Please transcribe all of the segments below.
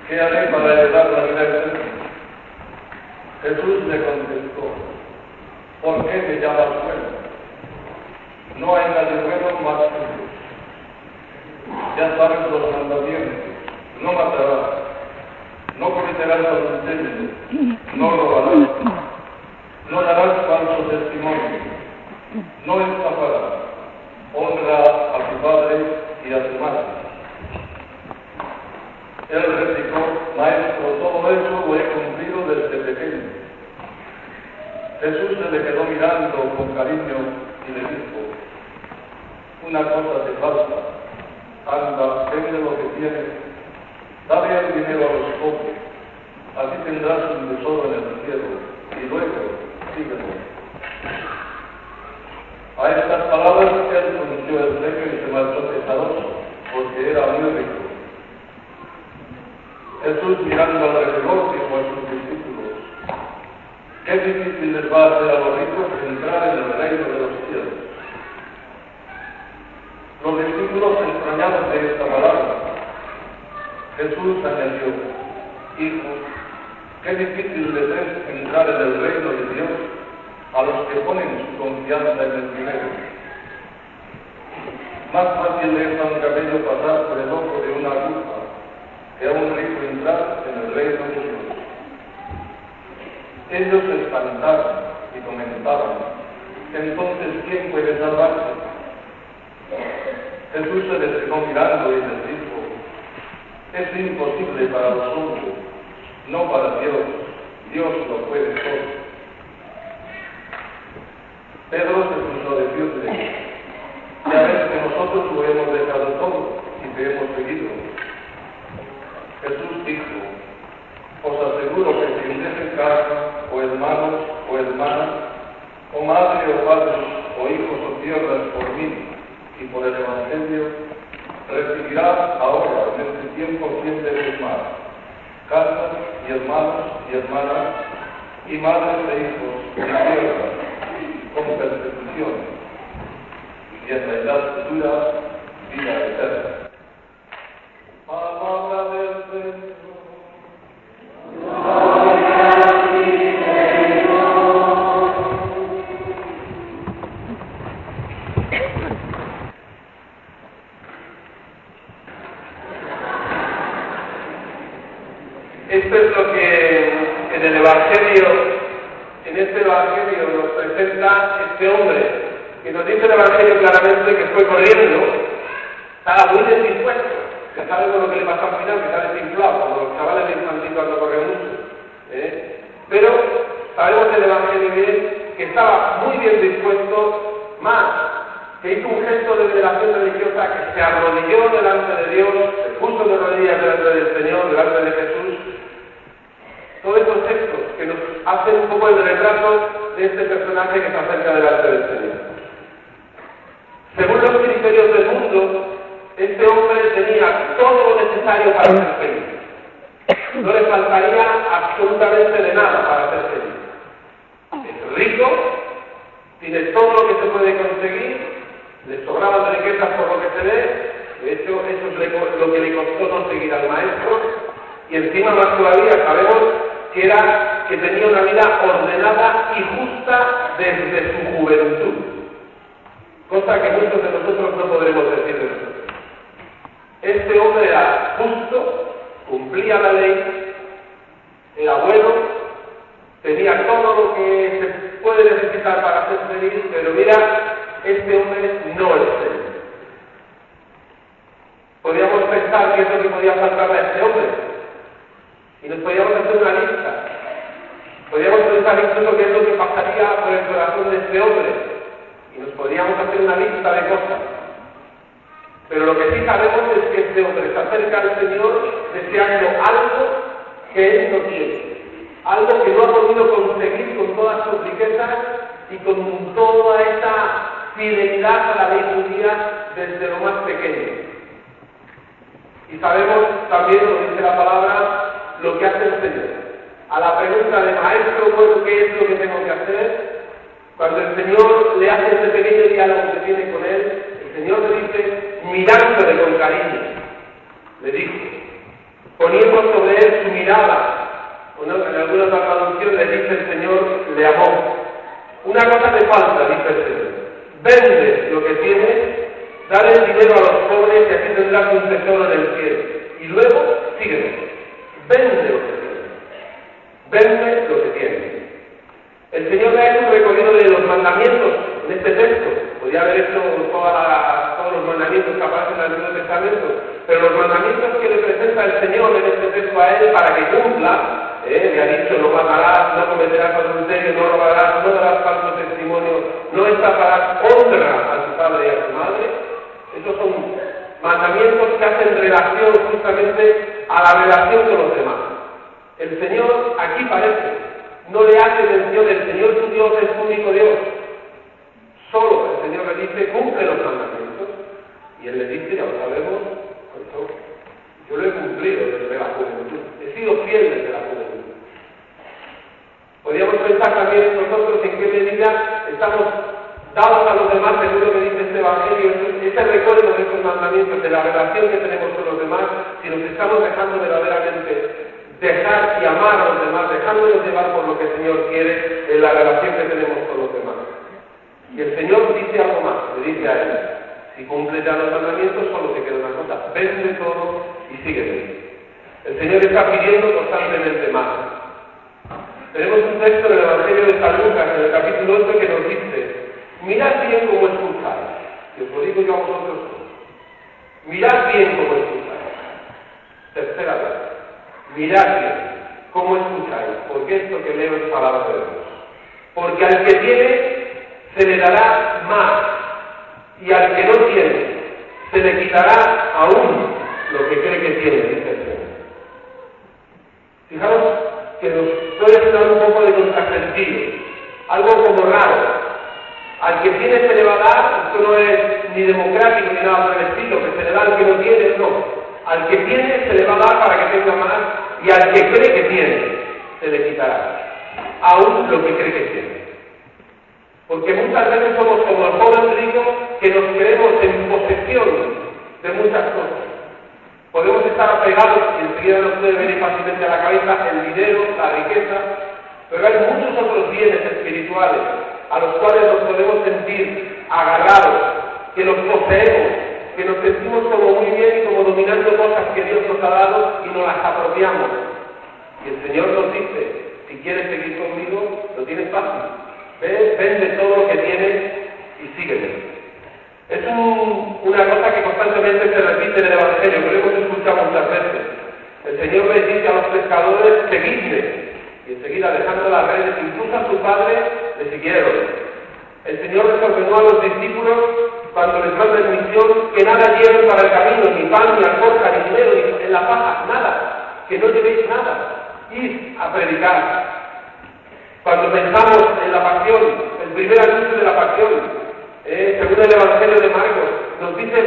¿qué haré para heredar la vida eterna? Jesús le contestó, ¿por qué me llamas bueno? No hay nadie bueno más que Dios. Ya sabes los mandamientos: no matarás, no cometerás adulterio, no robarás, no darás falso testimonio, no estafarás, honra a tu padre y a tu madre. Él replicó, maestro, todo eso lo he cumplido desde pequeño. Jesús se le quedó mirando con cariño y le dijo, una cosa te falta, anda, vende lo que tienes, dale el dinero a los pobres, así tendrás un tesoro en el cielo, y luego sígueme. A estas palabras él pronunció el premio y se marchó pesaroso, porque era muy rico. Jesús, mirando alrededor, dijo a sus discípulos, qué difícil les va a hacer a los ricos entrar en el reino de los cielos. Los discípulos se extrañaron de esta palabra. Jesús añadió, hijo, qué difícil les es entrar en el reino de Dios a los que ponen su confianza en el dinero. Más fácil es a un camello pasar por el ojo de una aguja que a un rico entrar en el reino de Dios. Ellos se espantaron y comentaban, entonces, ¿quién puede salvarse? Jesús se les quedó mirando y les dijo, es imposible para los hombres, no para Dios. Dios lo puede todo. Pedro se puso a decirle, ya ves que nosotros lo hemos dejado todo y te hemos seguido. Jesús dijo, os aseguro que quien deje casa, o hermanos, o hermanas, o madre, o padre, o hijos, o tierras por mí y por el Evangelio, recibirá ahora, en este tiempo, 100 veces más, casas, y hermanos, y hermanas, y madres e hijos, y tierras, con persecución, y en la edad futura, vida eterna. Palabra del Señor. Esto es lo que en el Evangelio, en este Evangelio nos presenta este hombre, que nos dice el Evangelio claramente que fue corriendo, estaba muy indispuesto, que sabe con lo que le pasó al final, que está desinflado, como los chavales de infantil cuando corren mucho. Pero sabemos en el Evangelio bien que estaba muy bien dispuesto, más que hizo un gesto de veneración religiosa, que se arrodilló delante de Dios, se puso de rodillas delante del Señor, delante de Jesús. Todos estos textos que nos hacen un poco el retrato de este personaje que se acerca delante del Señor. Según los criterios del mundo, este hombre tenía todo lo necesario para ser feliz. No le faltaría absolutamente de nada para ser feliz. Es rico, tiene todo lo que se puede conseguir, le sobraban riquezas por lo que se ve, de hecho eso es lo que le costó no seguir al maestro, y encima más todavía sabemos que tenía una vida ordenada y justa desde su juventud, cosa que muchos de nosotros no podremos decir de nosotros. Este hombre era justo, cumplía la ley, era bueno, tenía todo lo que se puede necesitar para ser feliz, pero mira, este hombre no es feliz. Podríamos pensar qué es lo que podía faltarle a este hombre, y nos podríamos hacer una lista. Podríamos pensar incluso qué es lo que pasaría por el corazón de este hombre, y nos podríamos hacer una lista de cosas. Pero lo que sí sabemos es que este hombre se acerca al Señor deseando algo que él no tiene, algo que no ha podido conseguir con todas sus riquezas y con toda esa fidelidad a la ley judía desde lo más pequeño. Y sabemos también, lo dice la palabra, lo que hace el Señor. A la pregunta de maestro, bueno, ¿qué es lo que tengo que hacer? Cuando el Señor le hace ese pequeño diálogo que tiene con él, el Señor le dice, mirándole con cariño, le dijo, poniendo sobre él su mirada. En alguna otra traducción le dice el Señor, le amó. Una cosa te falta, dice el Señor. Vende lo que tienes, dale el dinero a los pobres y así tendrás un tesoro en el cielo. Y luego, sígueme. Vende lo que tienes. Vende lo que tienes. El Señor le ha hecho un recorrido de los mandamientos en este texto. Podría haber hecho todos los mandamientos que aparecen en el Antiguo Testamento, pero los mandamientos que le presenta el Señor en este texto a él para que cumpla, le ha dicho: no matarás, no cometerás adulterio, no robarás, no darás falso testimonio, no estafarás, honra a tu padre y a tu madre. Esos son mandamientos que hacen relación justamente a la relación con los demás. El Señor aquí parece, no le hace mención, el Señor tu Dios es tu único Dios. Solo el Señor le dice: cumple los mandamientos. Y él le dice, ya lo sabemos, yo lo he cumplido desde la juventud, he sido fiel desde la juventud. Podríamos pensar también nosotros en qué medida estamos dados a los demás, según lo que dice este Evangelio, ese recuerdo de estos mandamientos, de la relación que tenemos con los demás, si nos estamos dejando verdaderamente dejar y amar a los demás, dejándonos llevar por lo que el Señor quiere en la relación que tenemos con los demás. Y el Señor dice algo más, le dice a él: si cumples ya los mandamientos, solo te queda una cosa, vende todo y sígueme. El Señor está pidiendo constantemente más. Tenemos un texto en el Evangelio de San Lucas, en el capítulo 8, que nos dice: mirad bien cómo escucháis. Y os lo digo yo a vosotros. Mirad bien cómo escucháis. Tercera vez. Mirad bien cómo escucháis, porque esto que leo es palabra de Dios. Porque al que tiene, se le dará más, y al que no tiene, se le quitará aún lo que cree que tiene, dice el Señor. Fijaros que nos puede sonar un poco de contrasentido, algo como raro. Al que tiene se le va a dar, esto no es ni democrático ni nada por el estilo, que se le da al que no tiene, no. Al que tiene se le va a dar para que tenga más, y al que cree que tiene, se le quitará aún lo que cree que tiene. Porque muchas veces somos como el joven rico, que nos creemos en posesión de muchas cosas. Podemos estar apegados, y enseguida nos puede venir fácilmente a la cabeza, el dinero, la riqueza, pero hay muchos otros bienes espirituales a los cuales nos podemos sentir agarrados, que los poseemos, que nos sentimos como muy bien y como dominando cosas que Dios nos ha dado y nos las apropiamos. Y el Señor nos dice: si quieres seguir conmigo, lo tienes fácil. Vende todo lo que tienes y sígueme. Es una cosa que constantemente se repite en el Evangelio, que lo hemos escuchado muchas veces. El Señor les dice a los pescadores: seguidme. Y enseguida, dejando las redes, incluso a su padre, le siguieron. El Señor les ordenó a los discípulos, cuando les manda en misión, que nada lleven para el camino, ni pan, ni alforja, ni dinero, ni en la paja, nada, que no llevéis nada, id a predicar. Cuando pensamos en la pasión, el primer anuncio de la pasión, según el Evangelio de Marcos, nos dice: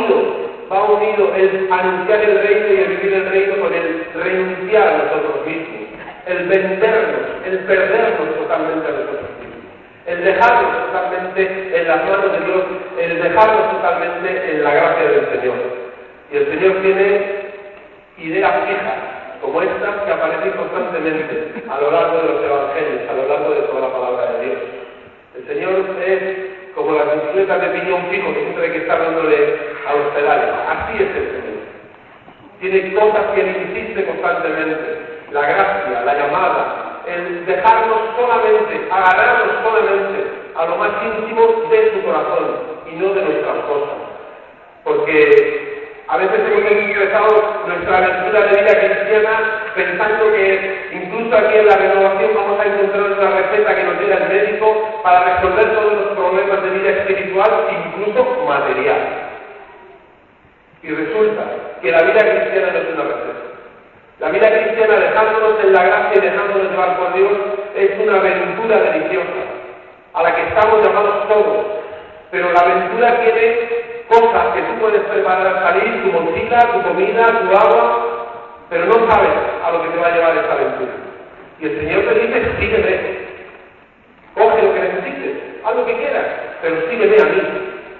va unido el anunciar el reino y el vivir el reino con el renunciar a nosotros mismos, el vendernos, el perdernos totalmente a nosotros mismos, el dejarnos totalmente en las manos de Dios, el dejarnos totalmente en la gracia del Señor. Y el Señor tiene ideas fijas, como estas que aparecen constantemente a lo largo de los evangelios, a lo largo de toda la palabra de Dios. El Señor es como las bicicletas de piñón fijo que siempre hay que estar dándole a los pedales. Así es el Señor. Tiene cosas que Él insiste constantemente: la gracia, la llamada, el dejarnos solamente, agarrarnos solamente a lo más íntimo de su corazón y no de nuestras cosas. Porque a veces hemos expresado nuestra aventura de vida cristiana pensando que incluso aquí en la renovación vamos a encontrar una receta que nos diera el médico para resolver todos los problemas de vida espiritual, incluso material. Y resulta que la vida cristiana no es una receta. La vida cristiana, dejándonos en la gracia y dejándonos llevar por Dios, es una aventura deliciosa, a la que estamos llamados todos. Pero la aventura tiene cosas que tú puedes preparar al salir: tu mochila, tu comida, tu agua, pero no sabes a lo que te va a llevar esta aventura. Y el Señor te dice: sígueme, coge lo que necesites, haz lo que quieras, pero sígueme a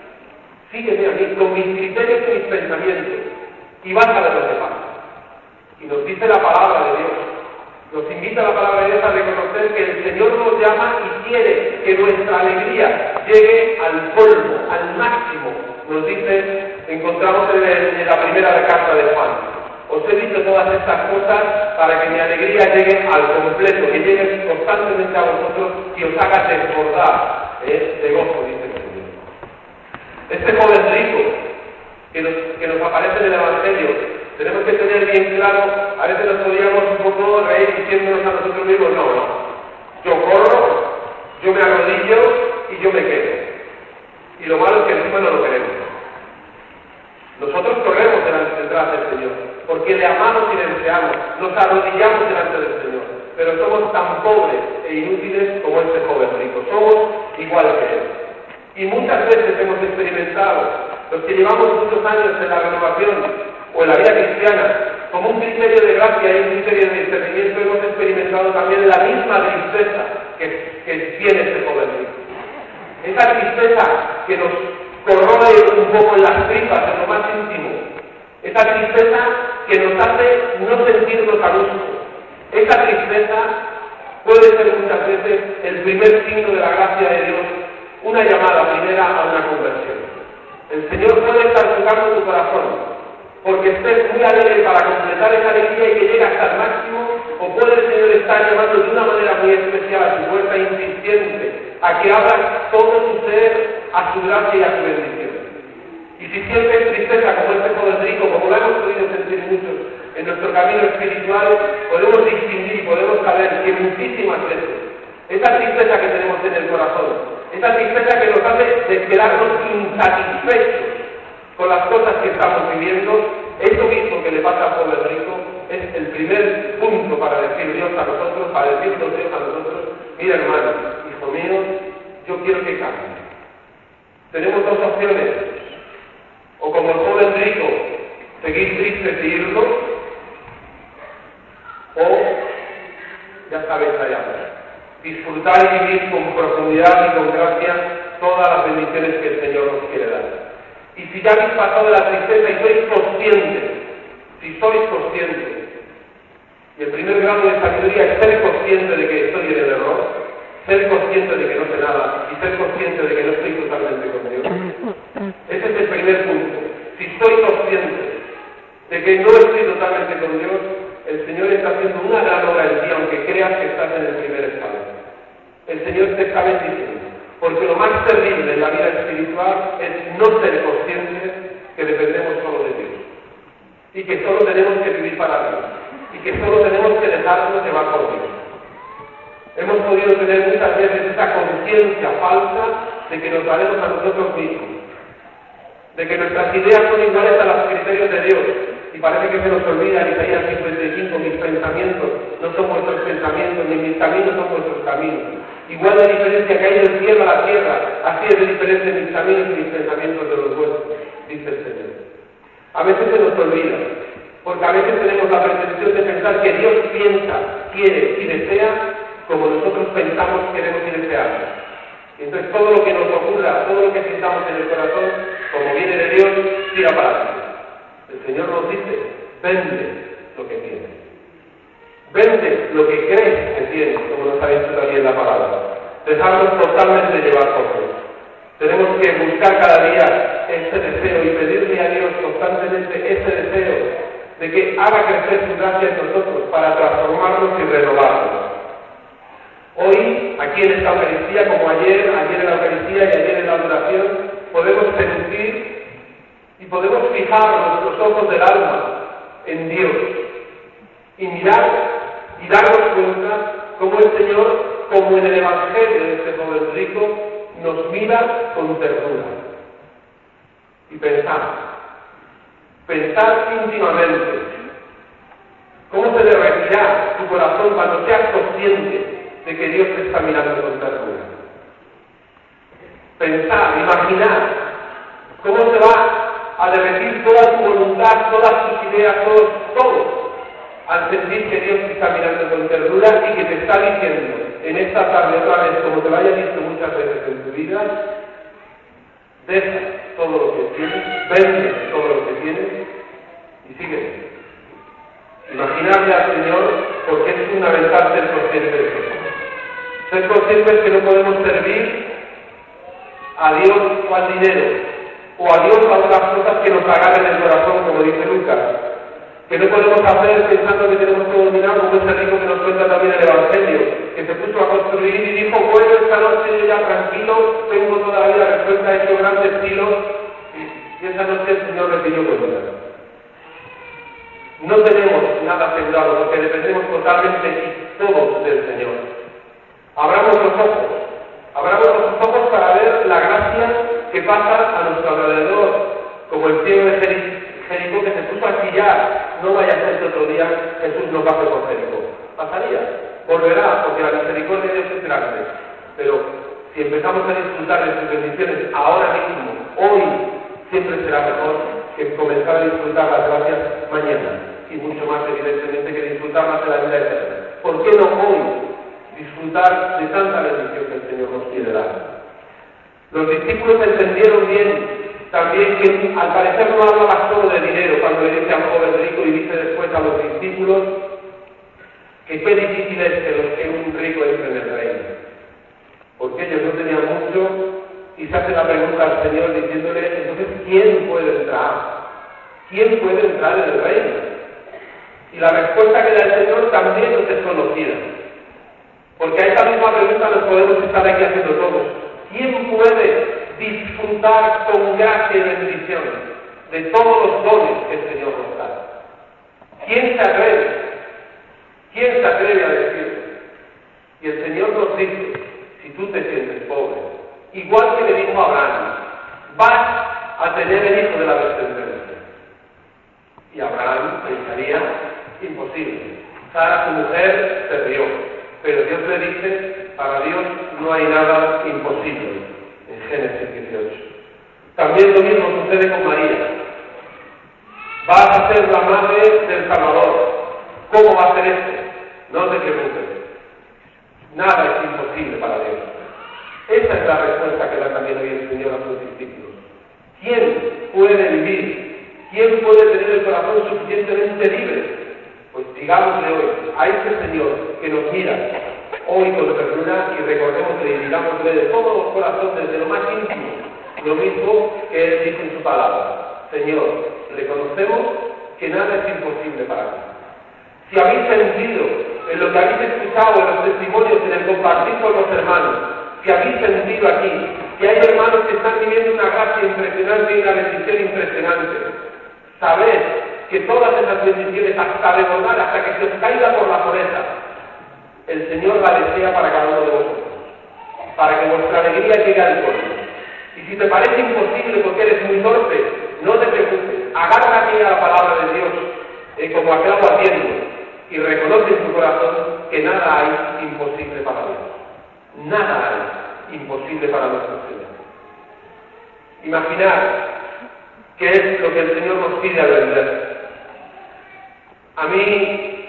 mí, con mis criterios y mis pensamientos, y vas a ver lo que pasa. Y nos dice la palabra de Dios, nos invita la palabra de Dios a reconocer que el Señor nos llama y quiere que nuestra alegría llegue al colmo, al máximo. Nos dice, encontramos en la primera carta de Juan: os he dicho todas estas cosas para que mi alegría llegue al completo, que llegue constantemente a vosotros y os haga desbordar de gozo, dice el Señor. Este joven rico que nos aparece en el Evangelio, tenemos que tener bien claro, a veces nos podríamos un poco reír diciéndonos a nosotros mismos, no, yo corro, yo me arrodillo y yo me quedo. Y lo malo es que encima no lo queremos. Nosotros corremos detrás del Señor, porque le amamos y le deseamos, nos arrodillamos delante del Señor, pero somos tan pobres e inútiles como este joven rico, somos igual que él. Y muchas veces hemos experimentado, los que llevamos muchos años en la renovación o en la vida cristiana, como un criterio de gracia y un criterio de discernimiento, hemos experimentado también la misma tristeza que tiene este joven rico. Esa tristeza que nos corroe un poco en las tripas, en lo más íntimo. Esa tristeza que nos hace no sentirnos a gusto. Esa tristeza puede ser muchas veces el primer signo de la gracia de Dios, una llamada primera a una conversión. El Señor puede estar tocando tu corazón, porque estés muy alegre para completar esa alegría y que llegue hasta el máximo, o puede el Señor estar llamando de una manera muy especial a tu puerta, insistente, a que abras todo tu ser a su gracia y a su bendición. Y si sientes tristeza como este joven rico, como lo hemos podido sentir muchos en nuestro camino espiritual, podemos distinguir y podemos saber que muchísimas veces esa tristeza que tenemos en el corazón, esa tristeza que nos hace quedarnos insatisfechos con las cosas que estamos viviendo, eso mismo que le pasa al joven rico es el primer punto para decir Dios a nosotros, para decirnos Dios a nosotros: mira, hermano, hijo mío, yo quiero que cambie. Tenemos dos opciones: o como el joven rico, seguir tristes y irnos, o, ya sabéis allá, disfrutar y vivir con profundidad y con gracia todas las bendiciones que el Señor nos quiere dar. Y si ya habéis pasado de la tristeza y sois conscientes, y el primer grado de sabiduría es ser consciente de que estoy en el error, ser consciente de que no sé nada y ser consciente de que no estoy totalmente con Dios. Ese es el primer punto. Si estoy consciente de que no estoy totalmente con Dios, el Señor está haciendo una gran obra en ti, aunque creas que estás en el primer escalón. El Señor te está bendiciendo, porque lo más terrible en la vida espiritual es no ser conscientes que dependemos solo de Dios, y que solo tenemos que vivir para Dios, y que solo tenemos que dejarnos llevar por Dios. Hemos podido tener muchas veces esa conciencia falsa de que nos valemos a nosotros mismos, de que nuestras ideas son iguales a los criterios de Dios, y parece que se nos olvida en Isaías 55: mis pensamientos no son vuestros pensamientos, ni mis caminos son vuestros caminos. Igual de diferencia que hay del cielo a la tierra, así es de diferencia mis caminos y mis pensamientos de los vuestros, dice el Señor. A veces se nos olvida, porque a veces tenemos la pretensión de pensar que Dios piensa, quiere y desea como nosotros pensamos, queremos y deseamos. Y entonces todo lo que nos ocurra, todo lo que sintamos en el corazón, como viene de Dios, tira para ti. El Señor nos dice: vende lo que tienes. Vende lo que crees que tienes, como nos ha dicho también la palabra. Dejarnos totalmente llevar por Dios. Tenemos que buscar cada día ese deseo y pedirle a Dios constantemente ese deseo de que haga crecer su gracia en nosotros para transformarnos y renovarnos. Hoy, aquí en esta Eucaristía, como ayer en la Eucaristía y ayer en la adoración, podemos sentir y podemos fijar nuestros ojos del alma en Dios y mirar y darnos cuenta cómo el Señor, como en el Evangelio de este joven rico, nos mira con ternura. Y pensar íntimamente cómo se derretirá tu corazón cuando seas consciente de que Dios te está mirando con ternura. Pensar, imaginar cómo se va a derretir toda tu voluntad, todas tus ideas, todo, al sentir que Dios te está mirando con ternura y que te está diciendo en esta tarde otra vez, como te lo haya dicho muchas veces en tu vida: deja todo lo que tienes, vende todo lo que tienes y sígueme. Imaginarle al Señor, porque es fundamental ser conscientes de eso. Ser conscientes que no podemos servir a Dios o al dinero, o a Dios a otras cosas que nos agarren el corazón, como dice Lucas. Que no podemos hacer pensando que tenemos que dominar, como ese rico que nos cuenta también el Evangelio, que se puso a construir y dijo, bueno, esta noche yo ya tranquilo, tengo todavía la respuesta hecho grandes kilos, y esa noche el Señor le pidió cuenta. No tenemos nada asegurado, porque dependemos totalmente y todos del Señor. Abramos los ojos para ver la gracia que pasa a nuestro alrededor, como el ciego de Jericó que se puso a chillar, no vaya a ser que otro día Jesús no pase por Jericó. Pasaría, volverá, porque la misericordia de Dios es grande. Pero si empezamos a disfrutar de sus bendiciones ahora mismo, hoy, siempre será mejor que comenzar a disfrutar las gracias mañana, y mucho más evidentemente que disfrutar más de la vida eterna. ¿Por qué no hoy disfrutar de tanta bendición que el Señor nos quiere dar? Los discípulos entendieron bien también que al parecer no hablaba solo de dinero cuando le dice a un joven rico y dice después a los discípulos que qué difícil es que un rico entre en el reino. Porque ellos no tenían mucho y se hace la pregunta al Señor diciéndole, entonces, ¿quién puede entrar? ¿Quién puede entrar en el reino? Y la respuesta que da el Señor también es desconocida. Porque a esta misma pregunta nos podemos estar aquí haciendo todos. ¿Quién puede disfrutar con gracia y bendición de todos los dones que el Señor nos da? ¿Quién se atreve? ¿Quién se atreve a decirlo? Y el Señor nos dice, si tú te sientes pobre, igual que le dijo a Abraham, vas a tener el hijo de la descendencia. Y Abraham pensaría, imposible. Sara, su mujer, se rió. Pero Dios le dice, para Dios no hay nada imposible. En Génesis 18. También lo mismo sucede con María. Vas a ser la madre del Salvador. ¿Cómo va a ser esto? No te preocupes. Nada es imposible para Dios. Esa es la respuesta que da también hoy el Señor a sus discípulos. ¿Quién puede vivir? ¿Quién puede tener el corazón suficientemente libre? Pues digámosle hoy a este Señor que nos mira hoy con ternura y recordémosle y digámosle de todos los corazones, desde lo más íntimo, lo mismo que Él dice en su palabra. Señor, reconocemos que nada es imposible para ti. Si habéis sentido en lo que habéis escuchado en los testimonios, en el compartir con los hermanos, si habéis sentido aquí que hay hermanos que están viviendo una gracia impresionante y una bendición impresionante, sabed que todas esas bendiciones, hasta rebordar, hasta que se os caiga por la orejas, el Señor la desea para cada uno de vosotros, para que vuestra alegría llegue al colmo. Y si te parece imposible porque eres muy torpe, no te preocupes, agárrate a la palabra de Dios, como aquel aguatiendo, y reconoce en tu corazón que nada hay imposible para Dios. Nada hay imposible para nuestro Señor. Imaginar qué es lo que el Señor nos pide al vender. A mí,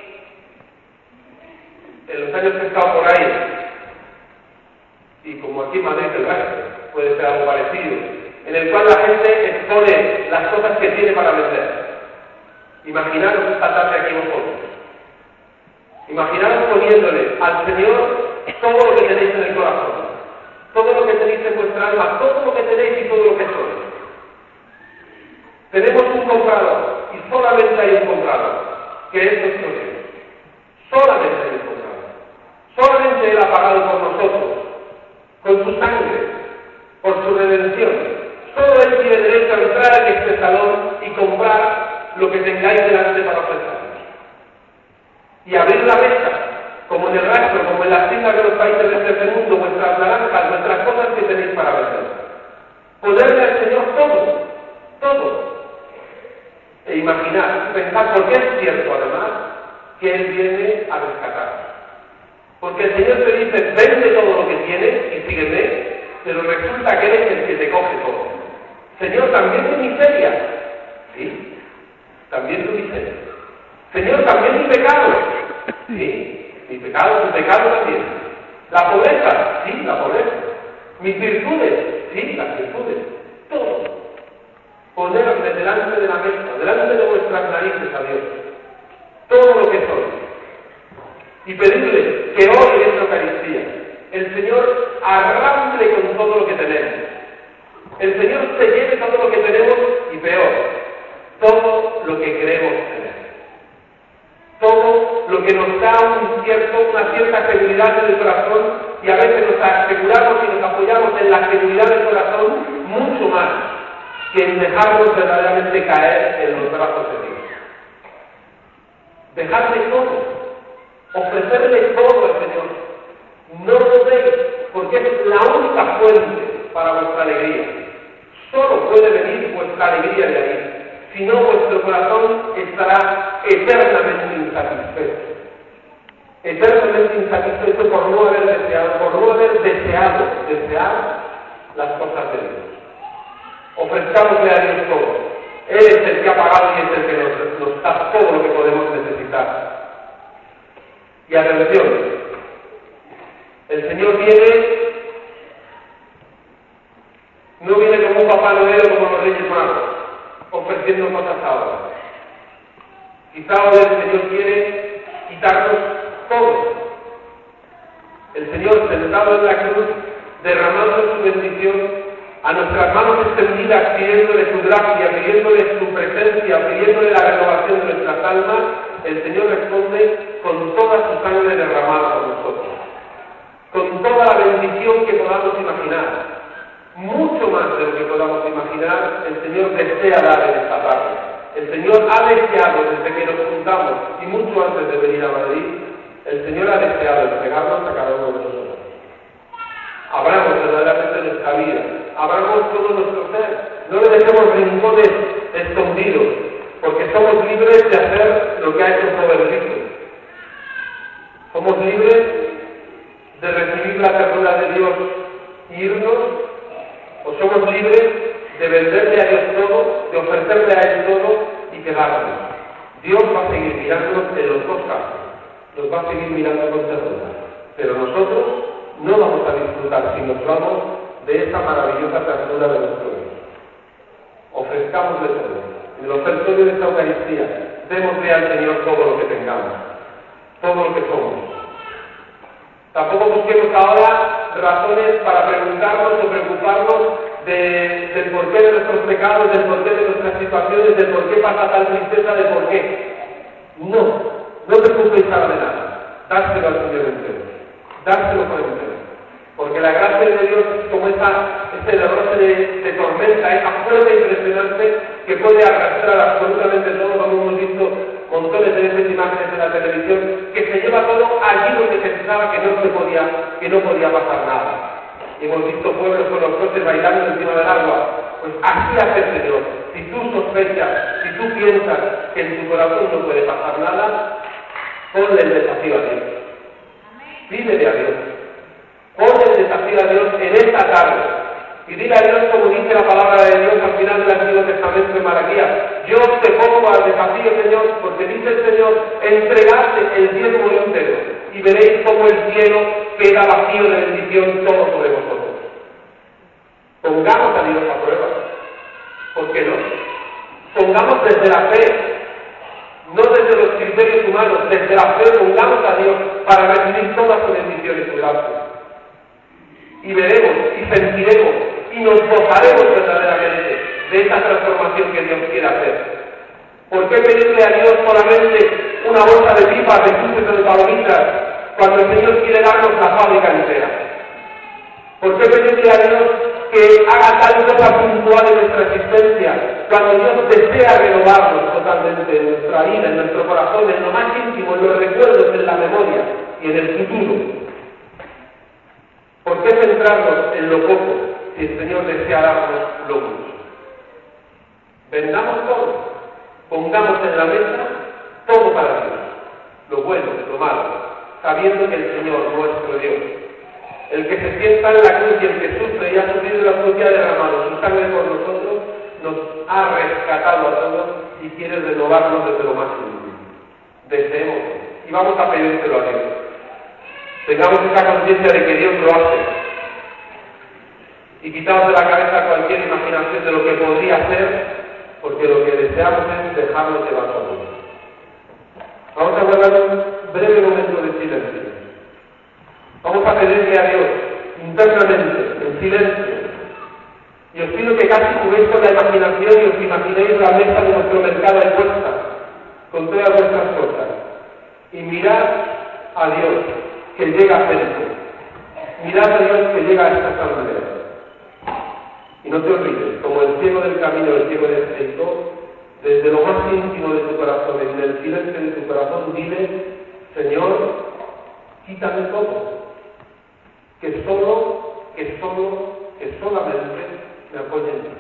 en los años que he estado por ahí, y como aquí en Madrid el resto, puede ser algo parecido, en el cual la gente expone las cosas que tiene para vender. Imaginaros esta tarde aquí vosotros. Imaginaros poniéndole al Señor todo lo que tenéis en el corazón, todo lo que tenéis en vuestra alma, todo lo que tenéis y todo lo que sois. Tenemos un comprador, y solamente hay un comprador, que es nuestro Dios. Solamente hay un comprador. Solamente Él ha pagado por nosotros, con su sangre, por su redención. Solo Él tiene derecho a entrar en este salón y comprar lo que tengáis delante para ofrecernos. Y abrir la mesa, como en el rastro, como en las tiendas de los países de este mundo, vuestras naranjas, vuestras cosas que tenéis para vender. Ponerle al Señor todo, todo. E imaginar, pensar, porque es cierto además, que Él viene a rescatar. Porque el Señor te dice, vende todo lo que tienes y sígueme, pero resulta que Él es el que te coge todo. Señor, también tu miseria. Sí, también tu miseria. Señor, también mi pecado. Sí, mi pecado, tu pecado también. La pobreza, sí, la pobreza. Mis virtudes, sí, las virtudes. Todo. Ponerle delante de la mesa, delante de vuestras narices a Dios. Todo y pedirle que hoy en esta Eucaristía el Señor arrastre con todo lo que tenemos. El Señor se lleve todo lo que tenemos y peor, todo lo que queremos tener. Todo lo que nos da una cierta seguridad en el corazón, y a veces nos aseguramos y nos apoyamos en la seguridad del corazón mucho más que en dejarnos verdaderamente caer en los brazos de Dios. Dejarle todo, ofrecerle todo al Señor. No dudéis, porque es la única fuente para vuestra alegría. Solo puede venir vuestra alegría de ahí. Si no, vuestro corazón estará eternamente insatisfecho. Eternamente insatisfecho por no haber deseado las cosas de Dios. Ofrezcámosle a Dios todo. Él es el que ha pagado y es el que nos da todo lo que podemos necesitar. Y atención, el Señor no viene como un Papá Noel o como los Reyes Magos, ofreciendo cosas ahora. Quizá hoy el Señor quiere quitarnos todo. El Señor, sentado en la cruz, derramando su bendición a nuestras manos extendidas, pidiéndole su gracia, pidiéndole su presencia, pidiéndole la renovación de nuestras almas, el Señor responde con toda su sangre derramada por nosotros, con toda la bendición que podamos imaginar. Mucho más de lo que podamos imaginar, el Señor desea dar en esta tarde. El Señor ha deseado, desde que nos juntamos y mucho antes de venir a Madrid, el Señor ha deseado entregarnos a cada uno de nosotros. Abramos verdaderamente nuestra vida, abramos todo nuestro ser, no le dejemos rincones escondidos, porque somos libres de hacer lo que ha hecho el joven rico. Somos libres de recibir la ternura de Dios y irnos, o somos libres de venderle a Dios todo, de ofrecerle a Él todo y quedarnos. Dios va a seguir mirándonos en los dos casos, nos va a seguir mirando con ternura, pero nosotros no vamos a disfrutar si nos vamos de esa maravillosa ternura de nuestro Dios. Ofrezcámosle todo. En el ofertorio de esta Eucaristía, démosle al Señor todo lo que tengamos, todo lo que somos. Tampoco busquemos ahora razones para preguntarnos o preocuparnos del porqué de nuestros pecados, del porqué de nuestras situaciones, del por qué pasa tal tristeza, del por qué. No preocupéis ahora de nada. Dárselo al Señor entero. Dárselo por entero. Porque la gracia de Dios es como ese derroche de tormenta, esa fuerza impresionante que puede arrastrar absolutamente todo, como hemos visto montones de veces imágenes en la televisión, que se lleva todo allí donde se pensaba que no podía pasar nada. Y hemos visto pueblos con los coches bailando encima del agua. Pues así hace el Señor. Si tú sospechas, si tú piensas que en tu corazón no puede pasar nada, ponle el desafío a Dios. Pídele a Dios. Ponle el desafío a Dios en esta tarde. Y dile a Dios, como dice la palabra de Dios al final del Antiguo Testamento de Malaquías: yo te pongo al desafío, Señor, porque dice el Señor: entregadle el diezmo entero y veréis cómo el cielo queda vacío de bendición todo sobre vosotros. Pongamos a Dios a prueba. ¿Por qué no? Pongamos desde la fe, no desde los criterios humanos, desde la fe pongamos a Dios para recibir toda su bendición y su gracia. Y veremos y sentiremos y nos gozaremos verdaderamente de esa transformación que Dios quiere hacer. ¿Por qué pedirle a Dios solamente una bolsa de pipas, de chuches o de palomitas, cuando el Señor quiere darnos la fábrica entera? ¿Por qué pedirle a Dios que haga tal cosa puntual en nuestra existencia, cuando Dios desea renovarnos totalmente en nuestra vida, en nuestro corazón, en lo más íntimo, en los recuerdos, en la memoria y en el futuro? ¿Por qué centrarnos en lo poco si el Señor desea darnos lo mucho? Vendamos todo, pongamos en la mesa todo para Dios, lo bueno, lo malo, sabiendo que el Señor, nuestro Dios, el que se sienta en la cruz y el que sufre y ha sufrido la cruz y ha derramado su sangre por nosotros, nos ha rescatado a todos y quiere renovarnos desde lo más íntimo. Deseemos y vamos a pedírselo a Dios. Tengamos esa conciencia de que Dios lo hace y quitamos de la cabeza cualquier imaginación de lo que podría ser, porque lo que deseamos es dejarnos llevar por Dios. Vamos a guardar un breve momento de silencio. a pedirle a Dios internamente, en silencio. Y os pido que casi cubréis con la imaginación y os imaginéis la mesa de vuestro mercado expuesta, con todas vuestras cosas. Y mirad a Dios que llega a gente. Mirad a Dios que llega a esta asamblea. Y no te olvides, como el ciego del camino, el ciego del Jericó, desde lo más íntimo de tu corazón, en el silencio de tu corazón, dile: Señor, quítame todo, que solamente me apoye en ti.